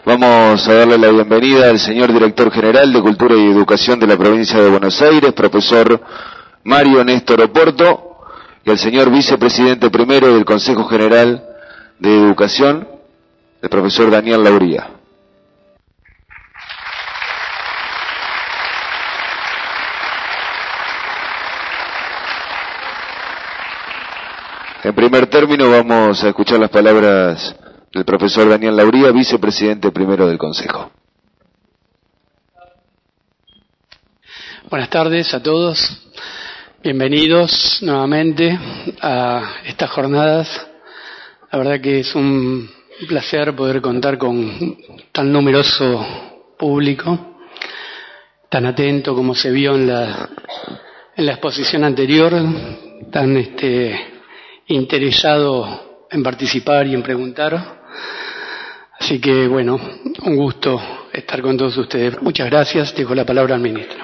Vamos a darle la bienvenida al señor Director General de Cultura y Educación de la Provincia de Buenos Aires, profesor Mario Néstor Oporto, y al señor Vicepresidente primero del Consejo General de Educación, el profesor Daniel Lauría. En primer término vamos a escuchar las palabras del profesor Daniel Lauría, Vicepresidente primero del Consejo. Buenas tardes a todos, bienvenidos nuevamente a estas jornadas. La verdad que es un placer poder contar con tan numeroso público, tan atento como se vio en la exposición anterior, tan interesado en participar y en preguntar. Así que bueno, un gusto estar con todos ustedes. Muchas gracias. Dejo la palabra al ministro.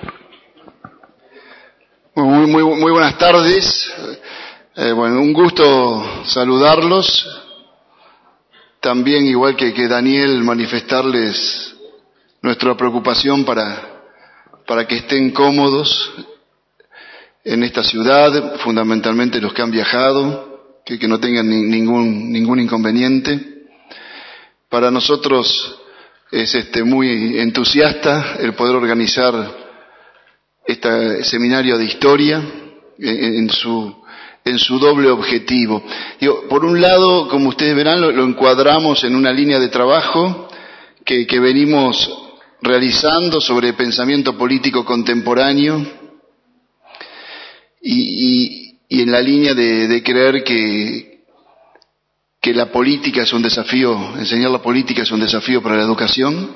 Muy buenas tardes. Un gusto saludarlos. También, igual que Daniel, manifestarles nuestra preocupación para que estén cómodos en esta ciudad, fundamentalmente los que han viajado, que no tengan ningún inconveniente. Para nosotros es muy entusiasta el poder organizar este seminario de historia en su doble objetivo. Por un lado, como ustedes verán, lo encuadramos en una línea de trabajo que venimos realizando sobre pensamiento político contemporáneo y en la línea de creer que la política es un desafío, enseñar la política es un desafío para la educación,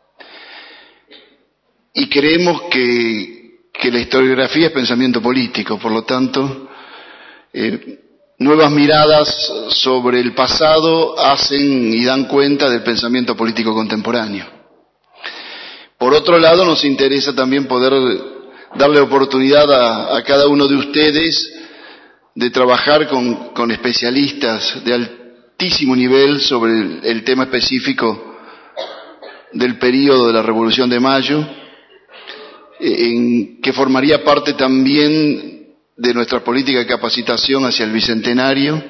y creemos que la historiografía es pensamiento político. Por lo tanto, nuevas miradas sobre el pasado hacen y dan cuenta del pensamiento político contemporáneo. Por otro lado, nos interesa también poder darle oportunidad a cada uno de ustedes de trabajar con especialistas de altísimo nivel sobre el tema específico del período de la Revolución de Mayo, que formaría parte también de nuestra política de capacitación hacia el Bicentenario,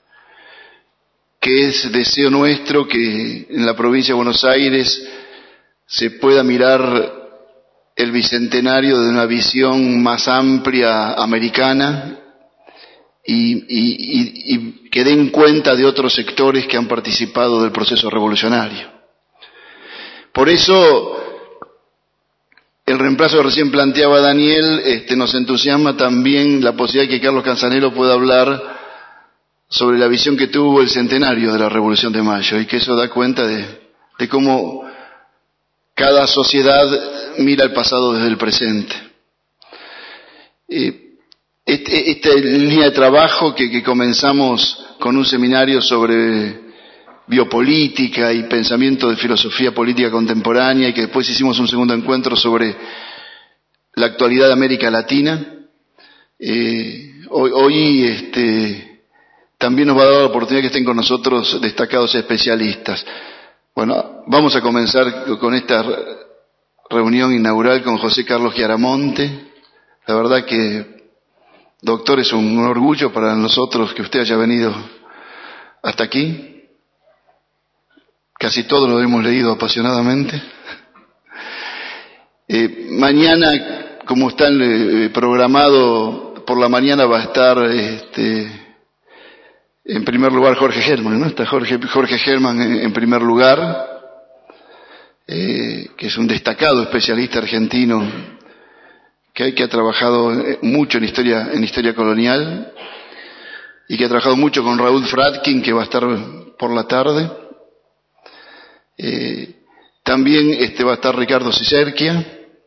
que es deseo nuestro que en la provincia de Buenos Aires se pueda mirar el Bicentenario de una visión más amplia americana y que den cuenta de otros sectores que han participado del proceso revolucionario. Por eso, el reemplazo que recién planteaba Daniel, nos entusiasma también la posibilidad de que Carlos Canzanelo pueda hablar sobre la visión que tuvo el centenario de la Revolución de Mayo, y que eso da cuenta de cómo cada sociedad mira el pasado desde el presente. Esta línea de trabajo que comenzamos con un seminario sobre biopolítica y pensamiento de filosofía política contemporánea, y que después hicimos un segundo encuentro sobre la actualidad de América Latina, hoy también nos va a dar la oportunidad que estén con nosotros destacados especialistas. Bueno, vamos a comenzar con esta reunión inaugural con José Carlos Chiaramonte. La verdad que, doctor, es un orgullo para nosotros que usted haya venido hasta aquí. Casi todo lo hemos leído apasionadamente. Mañana, como está programado, por la mañana va a estar en primer lugar Jorge Germán, ¿no? Está Jorge Germán en primer lugar, que es un destacado especialista argentino que ha trabajado mucho en historia colonial, y que ha trabajado mucho con Raúl Fradkin, que va a estar por la tarde. También va a estar Ricardo Cicerquia,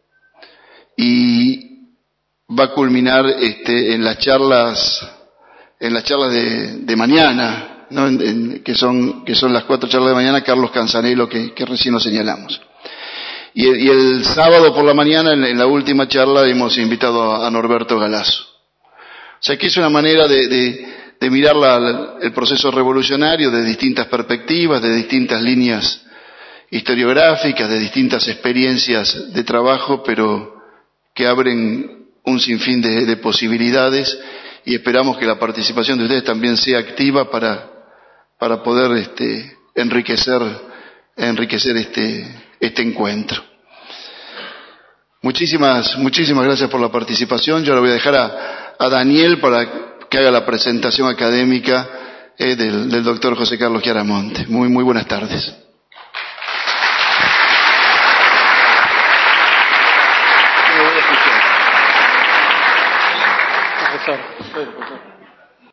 y va a culminar en las charlas de mañana, ¿no? que son las 4 charlas de mañana, Carlos Canzanelo, que recién lo señalamos. Y el sábado por la mañana, en la última charla, hemos invitado a Norberto Galazo. O sea que es una manera de mirar el proceso revolucionario de distintas perspectivas, de distintas líneas historiográficas, de distintas experiencias de trabajo, pero que abren un sinfín de posibilidades, y esperamos que la participación de ustedes también sea activa para poder enriquecer este encuentro. Muchísimas gracias por la participación. Yo le voy a dejar a Daniel para que haga la presentación académica del doctor José Carlos Chiaramonte. Muy buenas tardes. Profesor.